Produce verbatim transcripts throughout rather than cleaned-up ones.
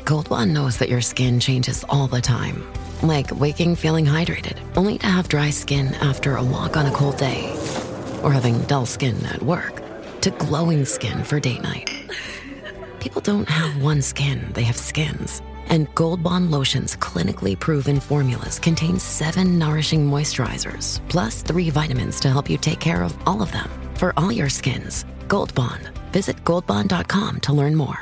Gold Bond knows that your skin changes all the time. Like waking feeling hydrated, only to have dry skin after a walk on a cold day. Or having dull skin at work, to glowing skin for date night. People don't have one skin, they have skins. And Gold Bond Lotion's clinically proven formulas contain seven nourishing moisturizers, plus three vitamins to help you take care of all of them. For all your skins, Gold Bond. Visit gold bond dot com to learn more.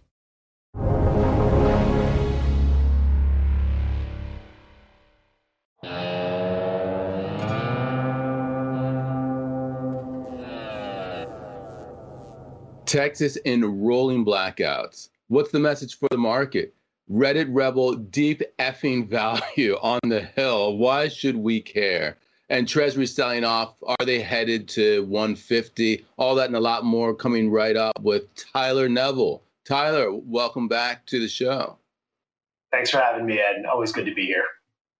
Texas in rolling blackouts. What's the message for the market? Reddit rebel, deep effing value on the hill. Why should we care? And Treasury selling off. Are they headed to one fifty? All that and a lot more coming right up with Tyler Neville. Tyler, welcome back to the show. Thanks for having me, Ed. Always good to be here.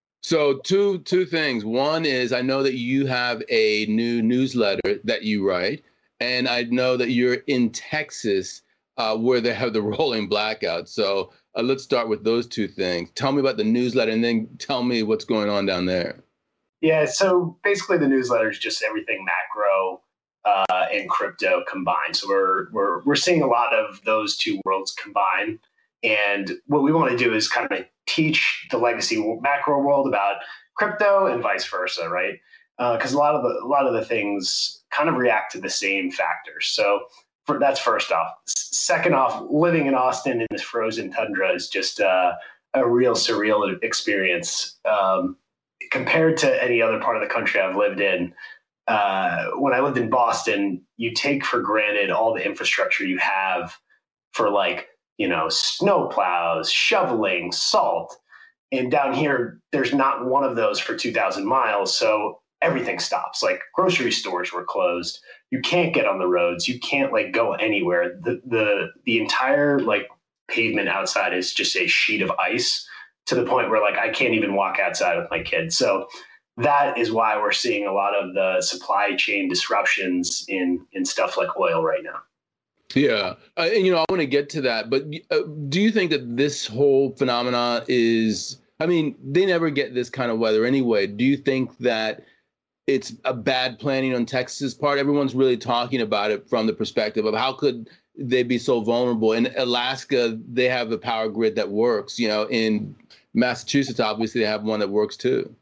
So two two things. One is I know that you have a new newsletter that you write. And I know that you're in Texas uh, where they have the rolling blackout. So uh, let's start with those two things. Tell me about the newsletter and then tell me what's going on down there. Yeah, so basically the newsletter is just everything macro uh, and crypto combined. So we're, we're, we're seeing a lot of those two worlds combine. And what we want to do is kind of teach the legacy macro world about crypto and vice versa, right? Because uh, a lot of the a lot of the things kind of react to the same factors. So for, that's first off. S- second off, living in Austin in this frozen tundra is just uh, a real surreal experience um, compared to any other part of the country I've lived in. Uh, when I lived in Boston, you take for granted all the infrastructure you have for like, you know, snow plows, shoveling, salt. And down here, there's not one of those for two thousand miles. So everything stops. Like grocery stores were closed. You can't get on the roads. You can't like go anywhere. The the the entire like pavement outside is just a sheet of ice to the point where like I can't even walk outside with my kids. So that is why we're seeing a lot of the supply chain disruptions in in stuff like oil right now. Yeah. Uh, and, you know, I want to get to that. But uh, do you think that this whole phenomena is, I mean, they never get this kind of weather anyway. Do you think that it's a bad planning on Texas' part? Everyone's really talking about it from the perspective of how could they be so vulnerable? In Alaska, they have a power grid that works. You know, in Massachusetts, obviously, they have one that works too.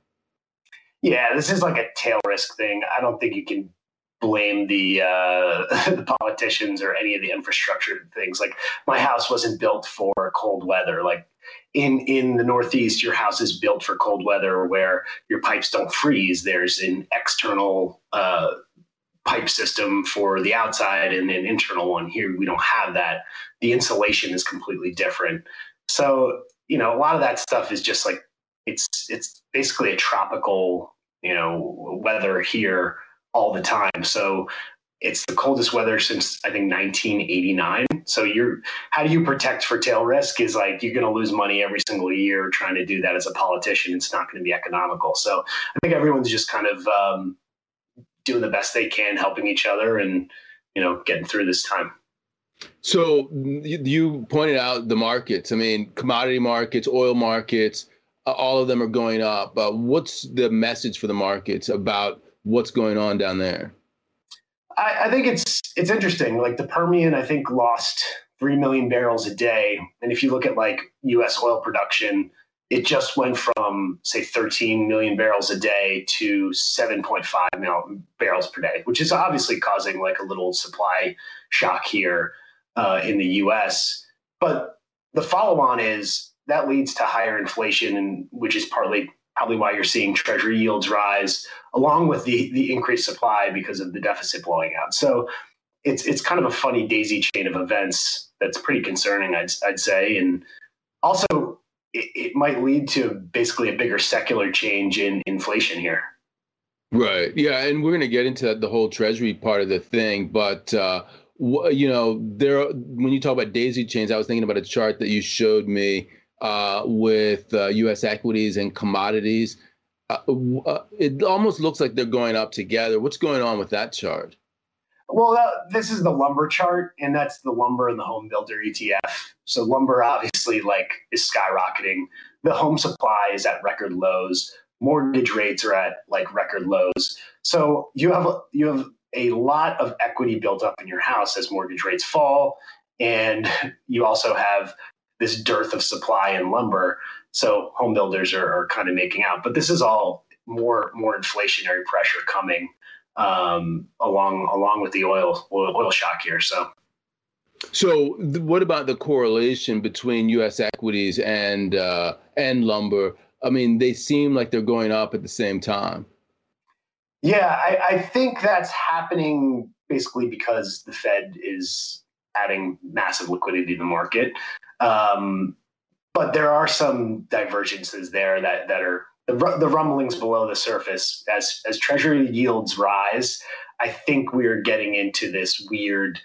Yeah, this is like a tail risk thing. I don't think you can blame the uh, the politicians or any of the infrastructure things. Like my house wasn't built for cold weather. Like in in the Northeast, your house is built for cold weather where your pipes don't freeze. There's an external uh, pipe system for the outside and an internal one. Here, we don't have that. The insulation is completely different. So, you know, a lot of that stuff is just like, it's it's basically a tropical, you know, weather here all the time. So it's the coldest weather since I think nineteen eighty-nine. So you're, how do you protect for tail risk is like, you're going to lose money every single year trying to do that as a politician. It's not going to be economical. So I think everyone's just kind of um, doing the best they can, helping each other and, you know, getting through this time. So you pointed out the markets. I mean, commodity markets, oil markets, uh, all of them are going up. Uh, what's the message for the markets about what's going on down there? I, I think it's it's interesting. Like the Permian, I think lost three million barrels a day. And if you look at like U S oil production, it just went from, say, thirteen million barrels a day to seven point five million barrels per day, which is obviously causing like a little supply shock here uh, in the U S. But the follow-on is that leads to higher inflation, and which is partly probably why you're seeing Treasury yields rise, along with the the increased supply because of the deficit blowing out. So it's it's kind of a funny daisy chain of events that's pretty concerning, I'd, I'd say. And also, it, it might lead to basically a bigger secular change in inflation here. Right. Yeah. And we're going to get into the whole Treasury part of the thing. But, uh, w- you know, there when you talk about daisy chains, I was thinking about a chart that you showed me uh, with uh, U S equities and commodities. Uh, uh, it almost looks like they're going up together. What's going on with that chart? Well, that, this is the lumber chart, and that's the lumber and the home builder E T F. So lumber obviously like is skyrocketing. The home supply is at record lows. Mortgage rates are at like record lows. So you have you have a lot of equity built up in your house as mortgage rates fall, and you also have this dearth of supply in lumber. So home builders are, are kind of making out. But this is all more more inflationary pressure coming um, along along with the oil, oil oil shock here. So. So th- what about the correlation between U S equities and uh, and lumber? I mean, they seem like they're going up at the same time. Yeah, I, I think that's happening basically because the Fed is adding massive liquidity to the market. Um, but there are some divergences there that, that are the, the rumblings below the surface. As, as Treasury yields rise, I think we're getting into this weird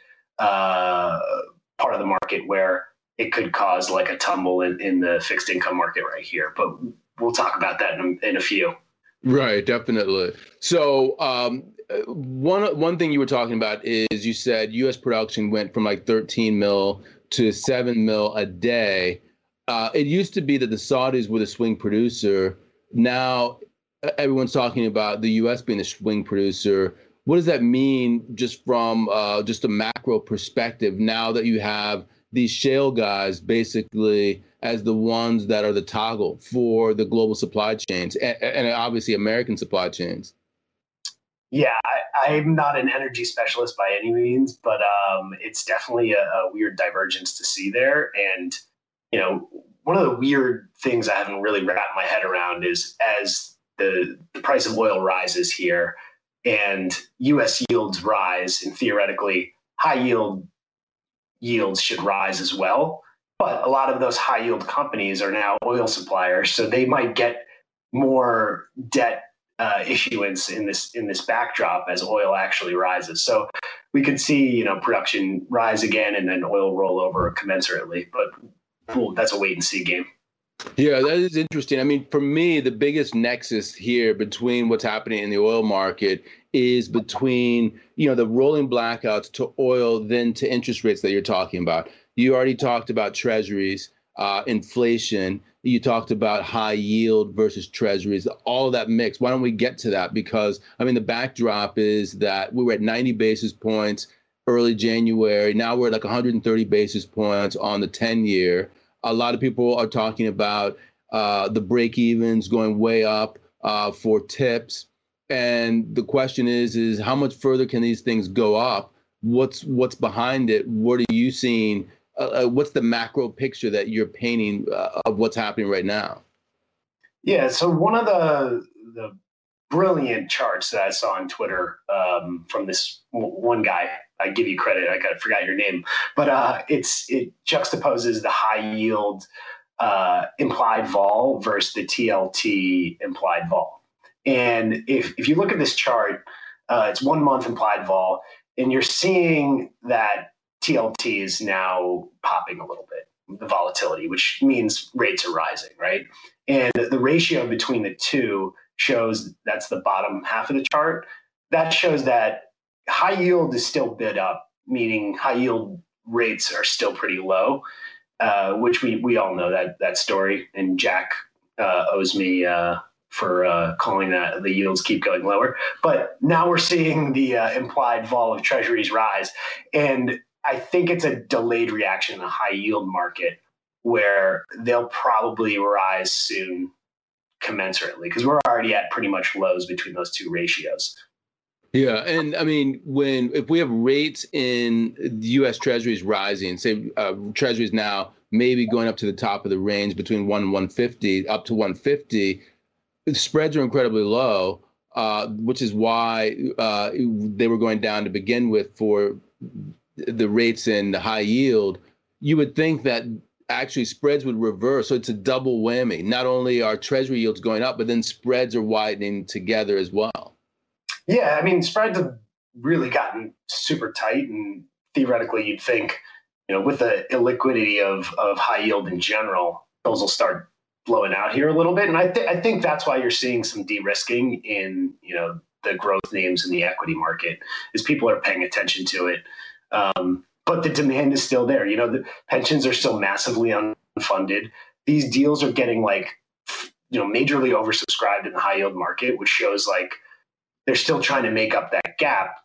uh, part of the market where it could cause like a tumble in, in the fixed income market right here. But we'll talk about that in a, in a few. Right, definitely. So um, one one thing you were talking about is you said U S production went from like thirteen mil to seven mil a day. Uh, it used to be that the Saudis were the swing producer. Now everyone's talking about the U S being the swing producer. What does that mean just from uh, just a macro perspective now that you have these shale guys basically as the ones that are the toggle for the global supply chains and, and obviously American supply chains? Yeah, I, I'm not an energy specialist by any means, but um, it's definitely a, a weird divergence to see there. And, you know, one of the weird things I haven't really wrapped my head around is as the, the price of oil rises here and U S yields rise, and theoretically high yield yields should rise as well. But a lot of those high yield companies are now oil suppliers, so they might get more debt uh, issuance in this in this backdrop as oil actually rises. So we could see, you know, production rise again and then oil roll over commensurately. But well, that's a wait and see game. Yeah, that is interesting. I mean, for me, the biggest nexus here between what's happening in the oil market is between, you know, the rolling blackouts to oil, then to interest rates that you're talking about. You already talked about treasuries, uh, inflation. You talked about high yield versus treasuries, all of that mix. Why don't we get to that? Because, I mean, the backdrop is that we were at ninety basis points early January. Now we're at like one hundred thirty basis points on the ten year. A lot of people are talking about uh, the break evens going way up uh, for tips. And the question is, is how much further can these things go up? What's what's behind it? What are you seeing? Uh, what's the macro picture that you're painting uh, of what's happening right now? Yeah, so one of the the brilliant charts that I saw on Twitter um, from this w- one guy, I give you credit, I got forgot your name, but uh, it's it juxtaposes the high yield uh, implied vol versus the T L T implied vol. And if if you look at this chart, uh, it's one month implied vol, and you're seeing that T L T is now popping a little bit, the volatility, which means rates are rising, right? And the ratio between the two shows, that's the bottom half of the chart. That shows that high yield is still bid up, meaning high yield rates are still pretty low, uh, which we we all know that that story. And Jack uh, owes me uh, for uh, calling that the yields keep going lower. But now we're seeing the uh, implied vol of treasuries rise. And I think it's a delayed reaction in the high yield market where they'll probably rise soon commensurately because we're already at pretty much lows between those two ratios. Yeah, and I mean, when if we have rates in the U S Treasuries rising, say uh, Treasuries now maybe going up to the top of the range between one and one fifty, up to one fifty, the spreads are incredibly low, uh, which is why uh, they were going down to begin with for the rates in the high yield. You would think that actually spreads would reverse. So it's a double whammy. Not only are Treasury yields going up, but then spreads are widening together as well. Yeah, I mean, spreads have really gotten super tight, and theoretically, you'd think, you know, with the illiquidity of of high yield in general, those will start blowing out here a little bit. And I, th- I think that's why you're seeing some de-risking in, you know, the growth names in the equity market, is people are paying attention to it. Um, but the demand is still there. You know, the pensions are still massively unfunded. These deals are getting like, you know, majorly oversubscribed in the high yield market, which shows like they're still trying to make up that gap.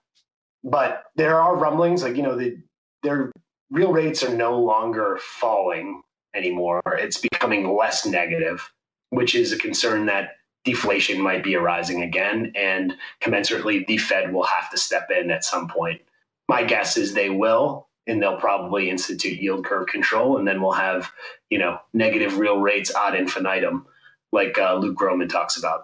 But there are rumblings, like, you know, the, their real rates are no longer falling anymore. It's becoming less negative, which is a concern that deflation might be arising again. And commensurately, the Fed will have to step in at some point. My guess is they will, and they'll probably institute yield curve control. And then we'll have, you know, negative real rates ad infinitum, like uh, Luke Gromen talks about.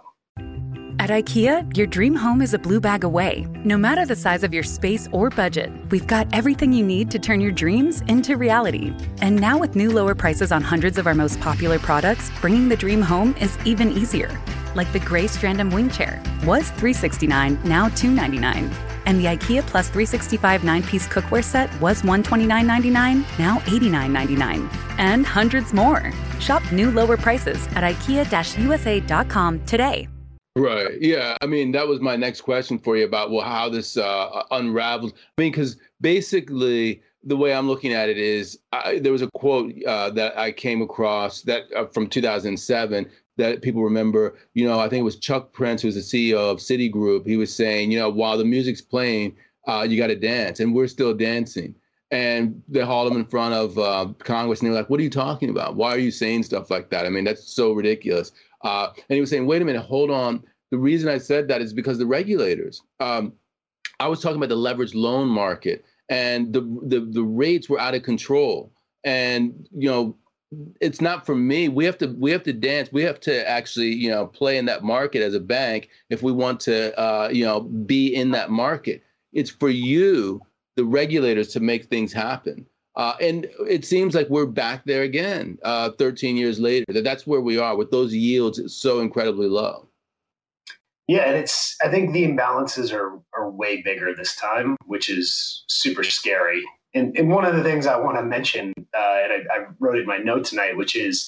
At IKEA, your dream home is a blue bag away. No matter the size of your space or budget, we've got everything you need to turn your dreams into reality. And now with new lower prices on hundreds of our most popular products, bringing the dream home is even easier. Like the gray Strandom wing chair was three hundred sixty-nine dollars, now two hundred ninety-nine dollars. And the IKEA Plus three sixty-five nine-piece cookware set was one hundred twenty-nine dollars and ninety-nine cents, now eighty-nine dollars and ninety-nine cents. And hundreds more. Shop new lower prices at ikea u s a dot com today. Right. Yeah. I mean, that was my next question for you about, well, how this uh, unravels. I mean, because basically the way I'm looking at it is I, there was a quote uh, that I came across that uh, from two thousand seven that people remember. You know, I think it was Chuck Prince, who's the C E O of Citigroup. He was saying, you know, while the music's playing, uh, you got to dance, and we're still dancing. And they hauled him in front of uh, Congress, and they were like, what are you talking about? Why are you saying stuff like that? I mean, that's so ridiculous. Uh, and he was saying, wait a minute, hold on. The reason I said that is because the regulators, um, I was talking about the leveraged loan market, and the, the the rates were out of control. And, you know, it's not for me. We have to we have to dance. We have to actually, you know, play in that market as a bank if we want to, uh, you know, be in that market. It's for you, the regulators, to make things happen. Uh, and it seems like we're back there again, uh, thirteen years later. That that's where we are with those yields so incredibly low. Yeah, and it's, I think the imbalances are are way bigger this time, which is super scary. And, and one of the things I want to mention, uh, and I, I wrote it in my note tonight, which is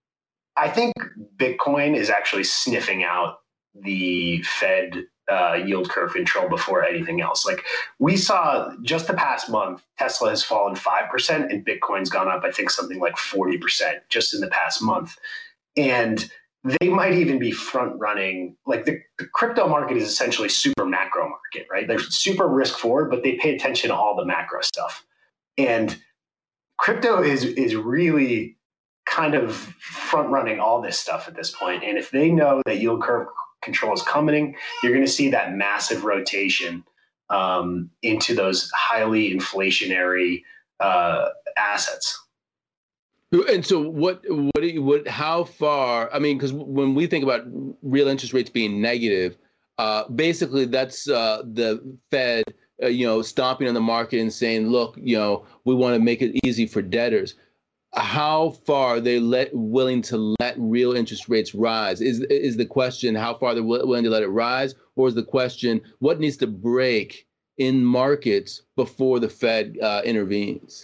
I think Bitcoin is actually sniffing out the Fed uh, yield curve control before anything else. Like we saw just the past month, Tesla has fallen five percent and Bitcoin's gone up, I think something like forty percent just in the past month. And they might even be front running. Like the, the crypto market is essentially super macro market, right? They're super risk forward, but they pay attention to all the macro stuff. And crypto is is really kind of front running all this stuff at this point. And if they know that yield curve control is coming, you're going to see that massive rotation um, into those highly inflationary uh, assets. And so what, what, do you, what, how far, I mean, because when we think about real interest rates being negative, uh, basically that's uh, the Fed, uh, you know, stomping on the market and saying, look, you know, we want to make it easy for debtors. How far are they let, willing to let real interest rates rise? Is, is the question how far they're willing to let it rise? Or is the question what needs to break in markets before the Fed uh, intervenes?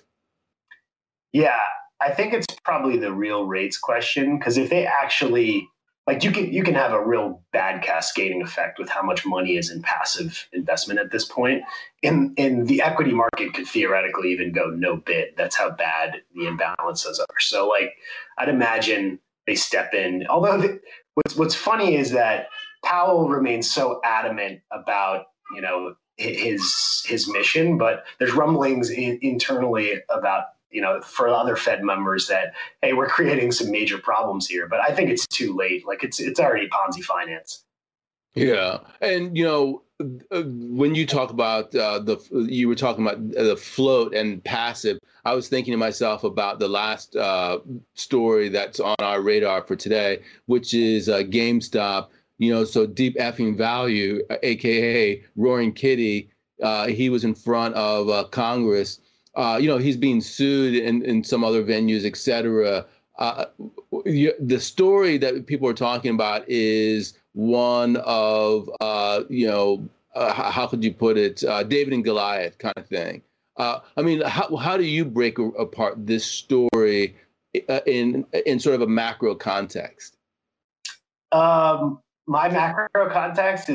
Yeah. I think it's probably the real rates question, because if they actually, like you can you can have a real bad cascading effect with how much money is in passive investment at this point. And, and the equity market could theoretically even go no bid. That's how bad the imbalances are. So like I'd imagine they step in. Although the, what's what's funny is that Powell remains so adamant about, you know, his his mission, but there's rumblings in, internally about, you know, for other Fed members that, hey, we're creating some major problems here. But I think it's too late. Like it's it's already Ponzi finance. Yeah. And, you know, when you talk about uh, the, you were talking about the float and passive, I was thinking to myself about the last uh, story that's on our radar for today, which is uh, GameStop. You know, so Deep Effing Value, A K A Roaring Kitty, uh, he was in front of uh, Congress. Uh, you know, he's being sued in, in some other venues, et cetera. Uh, you, the story that people are talking about is one of, uh, you know, uh, how, how could you put it, uh, David and Goliath kind of thing. Uh, I mean, how, how do you break apart this story in in sort of a macro context? Um, my macro context is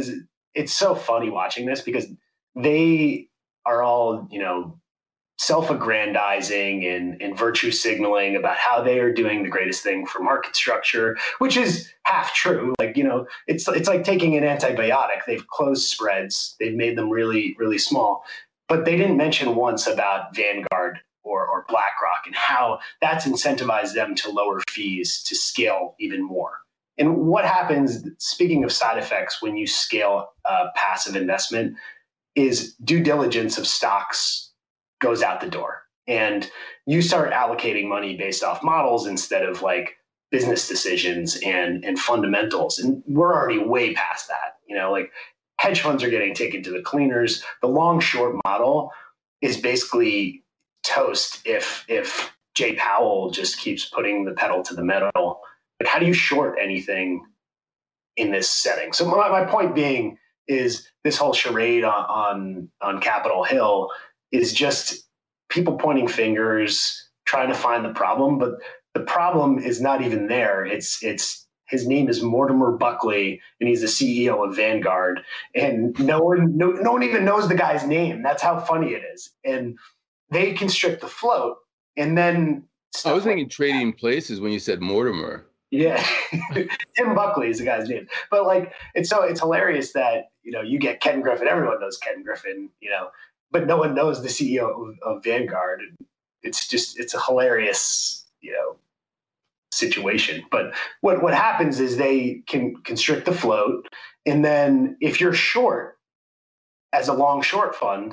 it's so funny watching this because they are all, you know, self-aggrandizing and, and virtue signaling about how they are doing the greatest thing for market structure, which is half true. Like, you know, it's it's like taking an antibiotic. They've closed spreads. They've made them really, really small. But they didn't mention once about Vanguard or, or BlackRock and how that's incentivized them to lower fees to scale even more. And what happens, speaking of side effects, when you scale uh, passive investment, is due diligence of stocks goes out the door, and you start allocating money based off models instead of like business decisions and and fundamentals. And we're already way past that. You know, like hedge funds are getting taken to the cleaners. The long short model is basically toast if if Jay Powell just keeps putting the pedal to the metal. Like, how do you short anything in this setting? So my, my point being is this whole charade on, on on Capitol Hill is just people pointing fingers, trying to find the problem. But the problem is not even there. It's it's his name is Mortimer Buckley, and he's the C E O of Vanguard. And no one no, no one even knows the guy's name. That's how funny it is. And they constrict the float. And then I was thinking like Trading Places when you said Mortimer. Yeah, Tim Buckley is the guy's name. But like, it's so it's hilarious that, you know, you get Ken Griffin. Everyone knows Ken Griffin, you know, but no one knows the C E O of, of Vanguard. It's just, it's a hilarious, you know, situation. But what, what happens is they can constrict the float. And then if you're short as a long short fund,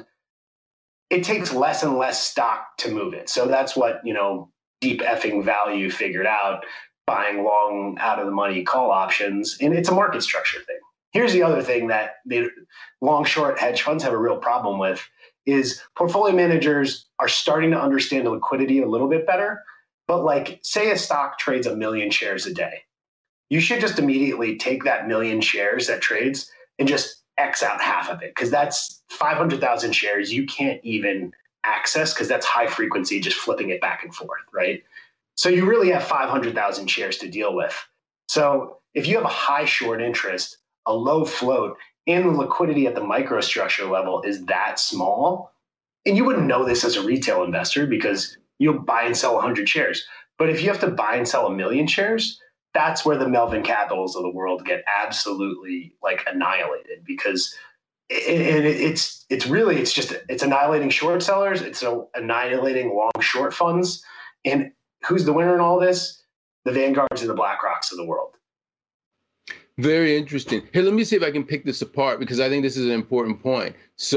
it takes less and less stock to move it. So that's what, you know, Deep Effing Value figured out, buying long out of the money call options. And it's a market structure thing. Here's the other thing that the long short hedge funds have a real problem with is portfolio managers are starting to understand the liquidity a little bit better. But like, say a stock trades a million shares a day, you should just immediately take that million shares that trades and just X out half of it, because that's five hundred thousand shares you can't even access because that's high frequency, just flipping it back and forth, right? So you really have five hundred thousand shares to deal with. So if you have a high short interest, a low float, and the liquidity at the microstructure level is that small, and you wouldn't know this as a retail investor because you'll buy and sell one hundred shares. But if you have to buy and sell a million shares, that's where the Melvin Capitals of the world get absolutely like annihilated, because it, it, it's it's really it's just it's annihilating short sellers. It's annihilating long short funds. And who's the winner in all this? The Vanguards and the BlackRocks of the world. Very interesting. Here, let me see if I can pick this apart, because I think this is an important point.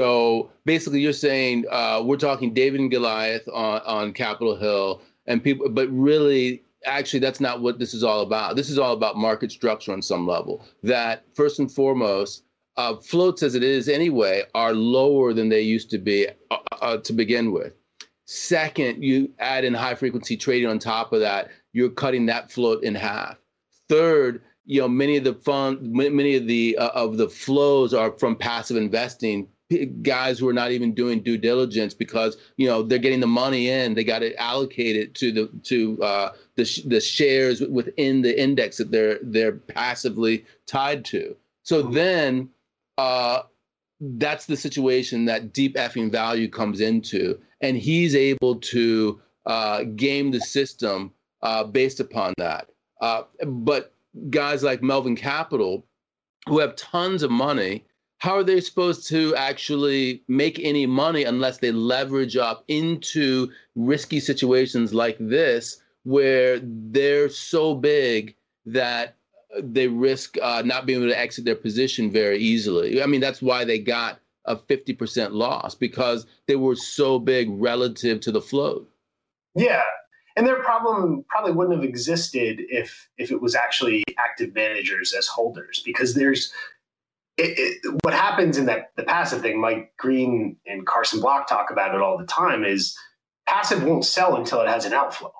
So basically, you're saying uh, we're talking David and Goliath on, on Capitol Hill, and people, but really, actually, that's not what this is all about. This is all about market structure on some level. That first and foremost, uh, floats as it is anyway are lower than they used to be uh, uh, to begin with. Second, you add in high frequency trading on top of that, you're cutting that float in half. Third, you know, many of the fund, many of the uh, of the flows are from passive investing, guys who are not even doing due diligence because, you know, they're getting the money in, they got to allocate it to the to uh, the sh- the shares within the index that they're they're passively tied to. So then uh, that's the situation that Deep Effing Value comes into, and he's able to uh, game the system uh, based upon that. Uh, but guys like Melvin Capital, who have tons of money, how are they supposed to actually make any money unless they leverage up into risky situations like this, where they're so big that they risk uh, not being able to exit their position very easily? I mean, that's why they got a fifty percent loss, because they were so big relative to the float. Yeah. And their problem probably wouldn't have existed if if it was actually active managers as holders, because there's it, it, what happens in that the passive thing. Mike Green and Carson Block talk about it all the time. Is passive won't sell until it has an outflow.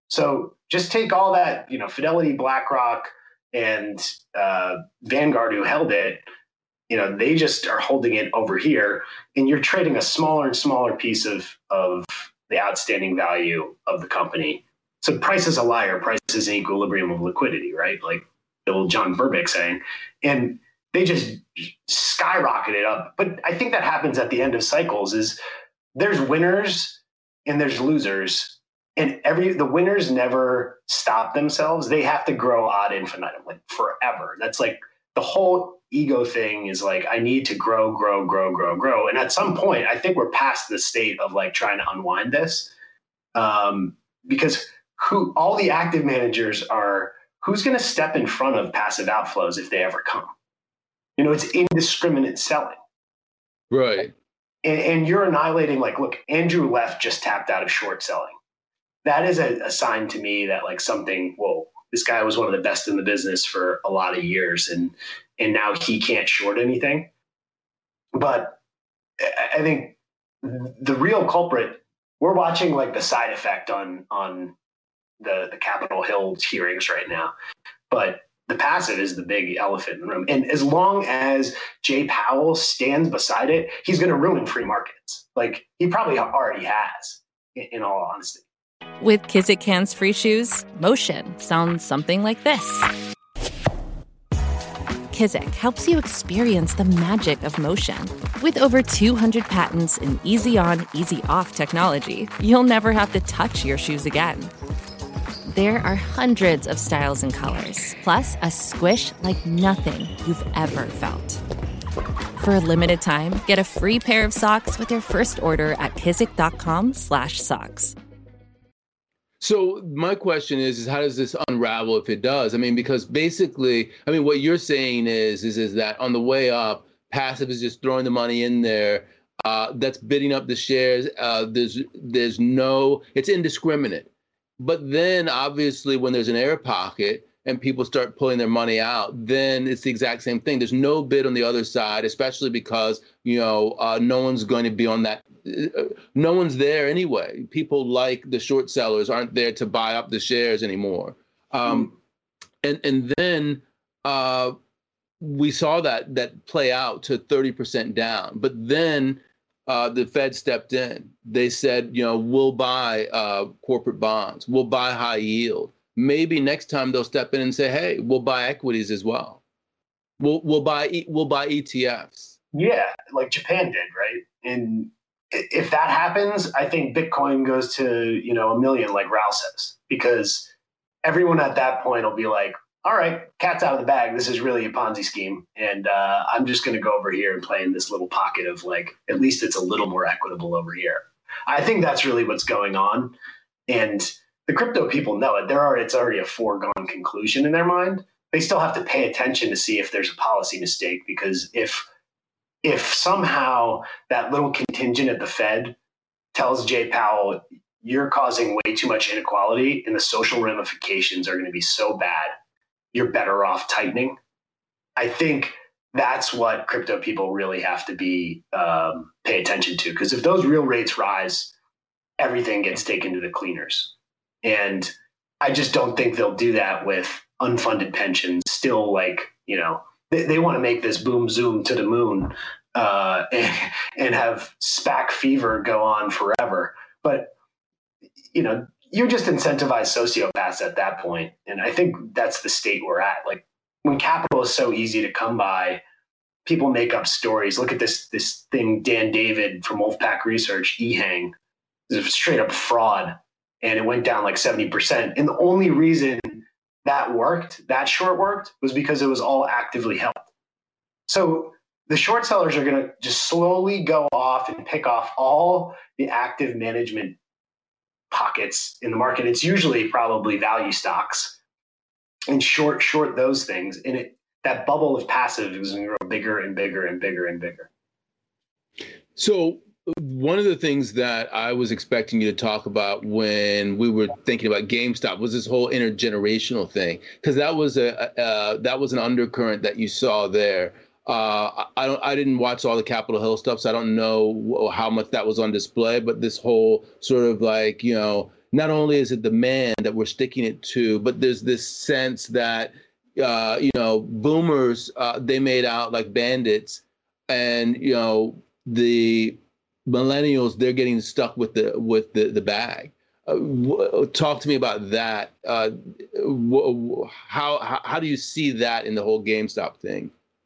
So just take all that, you know, Fidelity, BlackRock, and uh, Vanguard, who held it. You know, they just are holding it over here, and you're trading a smaller and smaller piece of of the outstanding value of the company. So price is a liar. Price is an equilibrium of liquidity, right? Like the old John Burbick saying. And they just skyrocketed up. But I think that happens at the end of cycles is there's winners and there's losers, and every the winners never stop themselves. They have to grow ad infinitum, like forever. That's like the whole ego thing is like, I need to grow, grow, grow, grow, grow. And at some point, I think we're past the state of like trying to unwind this, um, because who all the active managers are, who's going to step in front of passive outflows if they ever come? You know, it's indiscriminate selling. Right. And, and you're annihilating, like, look, Andrew Left just tapped out of short selling. That is a, a sign to me that like something, whoa, this guy was one of the best in the business for a lot of years. And, and now he can't short anything. But I think the real culprit, we're watching like the side effect on, on the, the Capitol Hill hearings right now. But the passive is the big elephant in the room. And as long as Jay Powell stands beside it, he's going to ruin free markets. Like he probably already has, in, in all honesty. With Kizik hands-free shoes, motion sounds something like this. Kizik helps you experience the magic of motion. With over two hundred patents and easy-on, easy-off technology, you'll never have to touch your shoes again. There are hundreds of styles and colors, plus a squish like nothing you've ever felt. For a limited time, get a free pair of socks with your first order at kizik.com slash socks. So my question is, is how does this unravel if it does? I mean, because basically, I mean, what you're saying is, is, is that on the way up, passive is just throwing the money in there. Uh, that's bidding up the shares. Uh, there's, there's no, it's indiscriminate. But then obviously when there's an air pocket and people start pulling their money out, then it's the exact same thing. There's no bid on the other side, especially because, you know, uh, no one's going to be on that. Uh, no one's there anyway. People like the short sellers aren't there to buy up the shares anymore. Um, mm. And and then uh, we saw that that play out to thirty percent down. But then uh, the Fed stepped in. They said, you know, we'll buy uh, corporate bonds. We'll buy high yield. Maybe next time they'll step in and say, "Hey, we'll buy equities as well. We'll we'll buy we'll buy E T Fs." Yeah, like Japan did, right? And if that happens, I think Bitcoin goes to, you know, a million, like Raul says, because everyone at that point will be like, "All right, cat's out of the bag. This is really a Ponzi scheme, and uh, I'm just going to go over here and play in this little pocket of like, at least it's a little more equitable over here." I think that's really what's going on, and the crypto people know it. There are, it's already a foregone conclusion in their mind. They still have to pay attention to see if there's a policy mistake, because if if somehow that little contingent at the Fed tells Jay Powell, you're causing way too much inequality and the social ramifications are going to be so bad, you're better off tightening. I think that's what crypto people really have to be um, pay attention to, because if those real rates rise, everything gets taken to the cleaners. And I just don't think they'll do that with unfunded pensions. Still, like, you know, they, they want to make this boom zoom to the moon uh, and, and have SPAC fever go on forever. But, you know, you just incentivize sociopaths at that point. And I think that's the state we're at. Like, when capital is so easy to come by, people make up stories. Look at this this thing, Dan David from Wolfpack Research, eHang. It's a straight up fraud. And it went down like seventy percent. And the only reason that worked, that short worked, was because it was all actively held. So the short sellers are going to just slowly go off and pick off all the active management pockets in the market. It's usually probably value stocks, and short, short those things. And it, that bubble of passive is going to grow bigger and bigger and bigger and bigger. So one of the things that I was expecting you to talk about when we were thinking about GameStop was this whole intergenerational thing, because that was a uh, that was an undercurrent that you saw there. Uh, I don't I didn't watch all the Capitol Hill stuff, so I don't know how much that was on display. But this whole sort of like, you know, not only is it the man that we're sticking it to, but there's this sense that uh, you know, boomers uh, they made out like bandits, and you know the millennials, they're getting stuck with the with the the bag. Uh, w- talk to me about that. Uh, w- w- how, how how do you see that in the whole GameStop thing?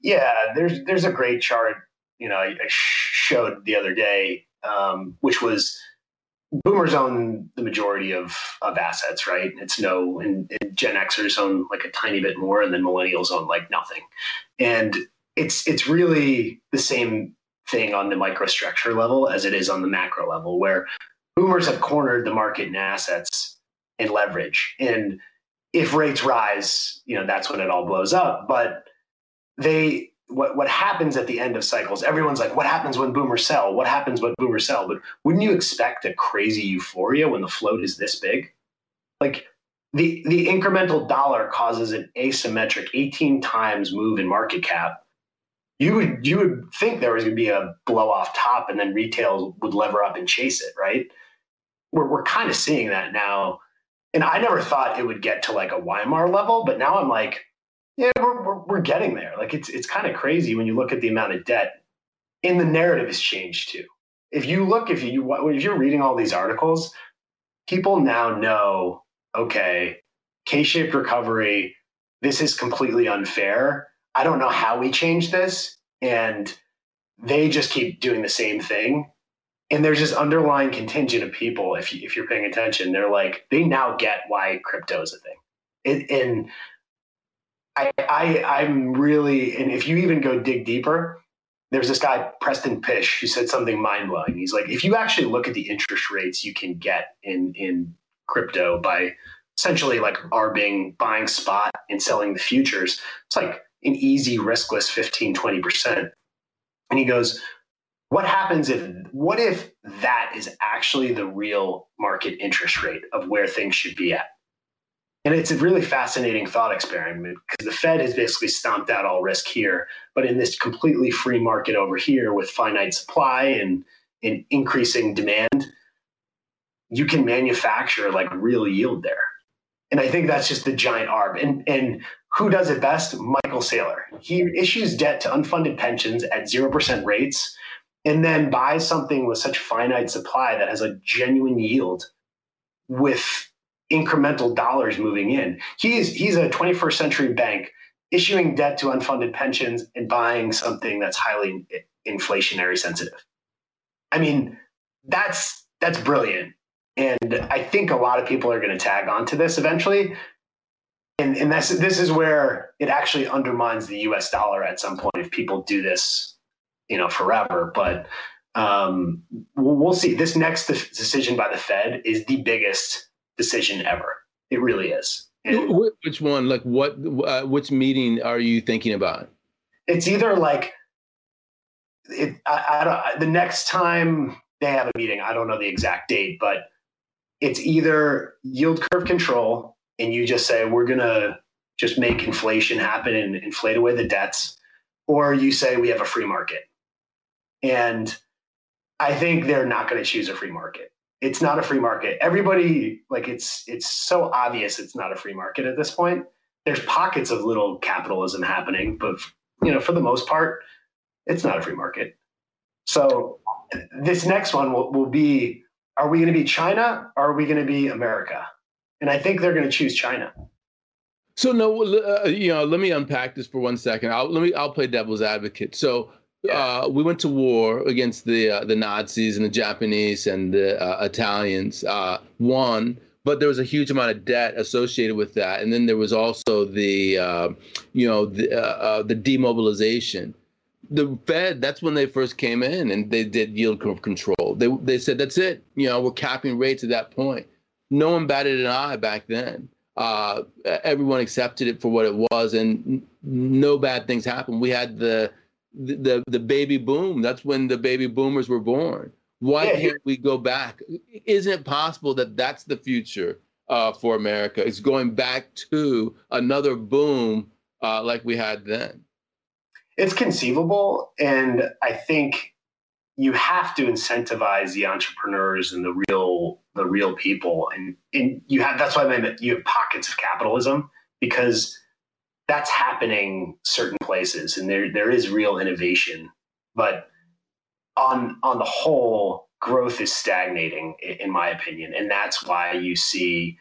Yeah, there's there's a great chart, you know, I, I showed the other day, um, which was boomers own the majority of of assets, right? It's no, and, and Gen Xers own like a tiny bit more, and then millennials own like nothing. And it's it's really the same thing on the microstructure level as it is on the macro level, where boomers have cornered the market in assets and leverage. And if rates rise, you know, that's when it all blows up. But they what what happens at the end of cycles, everyone's like, what happens when boomers sell? What happens when boomers sell? But wouldn't you expect a crazy euphoria when the float is this big? Like the the incremental dollar causes an asymmetric eighteen times move in market cap. You would you would think there was going to be a blow off top, and then retail would lever up and chase it, right? We're we're kind of seeing that now, and I never thought it would get to like a Weimar level, but now I'm like, yeah, we're we're, we're getting there. Like it's it's kind of crazy when you look at the amount of debt, and the narrative has changed too. If you look, if you if you're reading all these articles, people now know, okay, K-shaped recovery. This is completely unfair. I don't know how we change this. And they just keep doing the same thing. And there's this underlying contingent of people, if, you, if you're paying attention, they're like, they now get why crypto is a thing. It, and I, I, I'm really, and if you even go dig deeper, there's this guy, Preston Pish, who said something mind-blowing. He's like, if you actually look at the interest rates you can get in, in crypto by essentially like arbing, buying spot and selling the futures, it's like an easy, riskless fifteen, twenty percent. And he goes, what happens if, what if that is actually the real market interest rate of where things should be at? And it's a really fascinating thought experiment because the Fed has basically stomped out all risk here, but in this completely free market over here with finite supply and, and increasing demand, you can manufacture like real yield there. And I think that's just the giant arb. And, and who does it best? Michael Saylor. He issues debt to unfunded pensions at zero percent rates and then buys something with such finite supply that has a genuine yield with incremental dollars moving in. He's, he's a twenty-first century bank issuing debt to unfunded pensions and buying something that's highly inflationary sensitive. I mean, that's that's brilliant. And I think a lot of people are going to tag onto this eventually. And, and that's, this is where it actually undermines the U S dollar at some point if people do this, you know, forever. But um, we'll, we'll see. This next de- decision by the Fed is the biggest decision ever. It really is. And which one? Like what? Uh, which meeting are you thinking about? It's either like it. I, I don't. The next time they have a meeting, I don't know the exact date, but it's either yield curve control, and you just say we're gonna just make inflation happen and inflate away the debts, or you say we have a free market. And I think they're not going to choose a free market. It's not a free market. Everybody, like it's it's so obvious it's not a free market at this point. There's pockets of little capitalism happening, but you know, for the most part, it's not a free market. So this next one will, will be, are we going to be China or are we going to be America? And I think they're going to choose China. So no, uh, you know, let me unpack this for one second. I'll let me I'll play devil's advocate. So uh, we went to war against the uh, the Nazis and the Japanese and the uh, Italians. Uh, won, but there was a huge amount of debt associated with that, and then there was also the uh, you know the uh, uh, the demobilization. The Fed, that's when they first came in and they did yield curve control. They they said that's it. You know, we're capping rates at that point. No one batted an eye back then. Uh, everyone accepted it for what it was, and no bad things happened. We had the the the baby boom. That's when the baby boomers were born. Why yeah, can't we go back? Isn't it possible that that's the future uh, for America? It's going back to another boom uh, like we had then. It's conceivable, and I think you have to incentivize the entrepreneurs and the real the real people, and and you have that's why I meant you have pockets of capitalism, because that's happening certain places, and there there is real innovation, but on on the whole, growth is stagnating, in my opinion, and that's why you see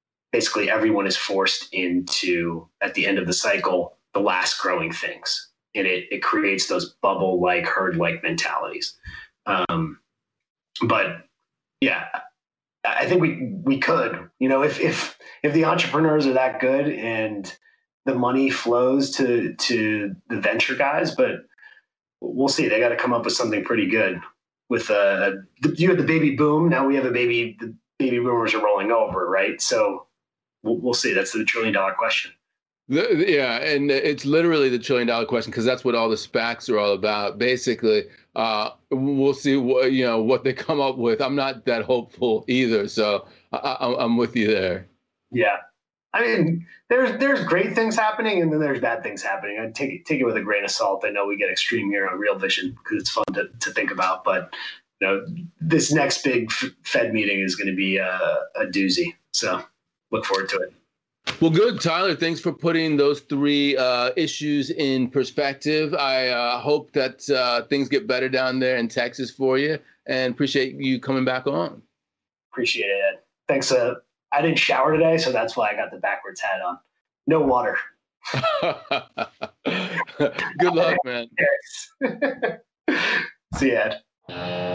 basically everyone is forced into, at the end of the cycle, the last growing things. and it, it creates those bubble-like, herd-like mentalities. Um, but yeah, I think we we could, you know, if if if the entrepreneurs are that good and the money flows to to the venture guys, but we'll see. They got to come up with something pretty good. With uh, you had the baby boom, now we have a baby. The baby boomers are rolling over, right? So we'll, we'll see. That's the trillion dollar question. The, yeah, and it's literally the trillion dollar question, because that's what all the SPACs are all about. Basically, uh, we'll see what you know what they come up with. I'm not that hopeful either, so I, I'm with you there. Yeah, I mean, there's there's great things happening, and then there's bad things happening. I take it take it with a grain of salt. I know we get extreme here on Real Vision because it's fun to, to think about, but you know, this next big Fed meeting is going to be a, a doozy. So look forward to it. Well, good, Tyler. Thanks for putting those three uh, issues in perspective. I uh, hope that uh, things get better down there in Texas for you, and appreciate you coming back on. Appreciate it, Ed. Thanks. Uh, I didn't shower today, so that's why I got the backwards hat on. No water. Good luck, man. See you, Ed.